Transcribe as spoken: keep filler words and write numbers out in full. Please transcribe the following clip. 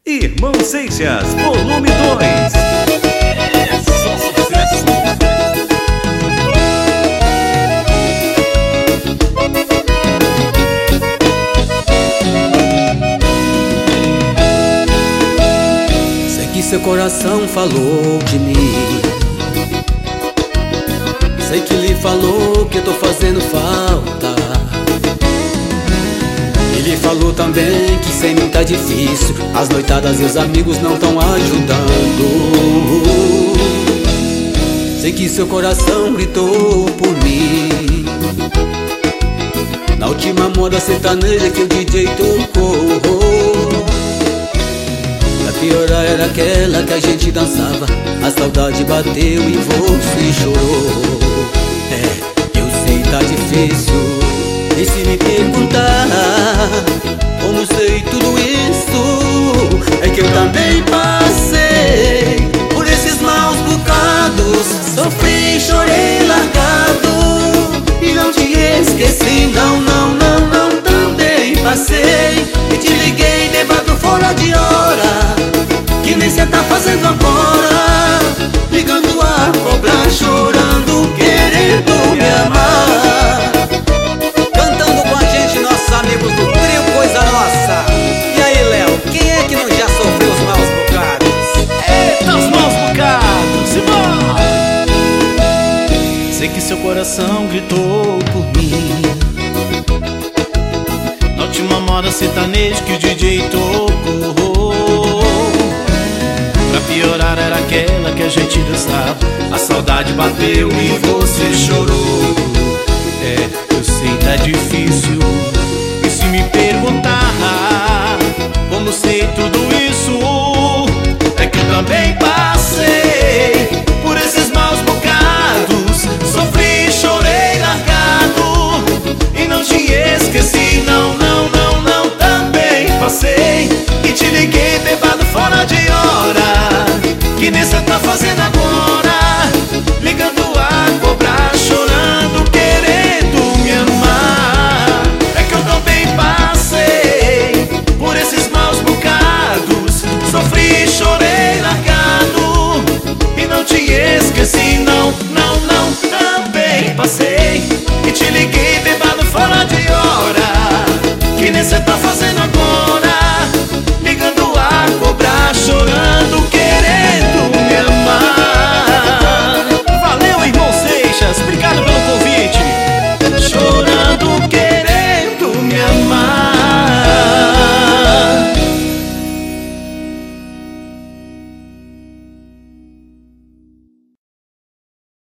Irmão Seixas, volume dois. Só sucesso. Sei que seu coração falou de mim. Sei que lhe falou que eu tô fazendo falta. Ele falou também que sem mim tá difícil, as noitadas e os amigos não tão ajudando. Sei que seu coração gritou por mim na última moda sertaneja que o D J tocou. Pra piorar era aquela que a gente dançava, a saudade bateu e você chorou. É, eu sei tá difícil. E se me perguntar como sei tudo isso, é que eu também passei por esses maus bocados. Sofri, chorei largado e não te esqueci. Não, não, não, não, também passei e te liguei de madrugada fora de hora, que nem cê tá fazendo agora, ligando a cobrar, chorando, querendo me amar. Cantando com a gente, nossos amigos do Trio Coisa Nossa. E aí, Léo, quem é que não já sofreu os maus bocados? Eita, os maus bocados, Simão! Sei que seu coração gritou por mim na última moda sertaneja que o D J tocou. Pra piorar era aquela que a gente dançava, a saudade bateu e você chorou. É, eu sei tá difícil.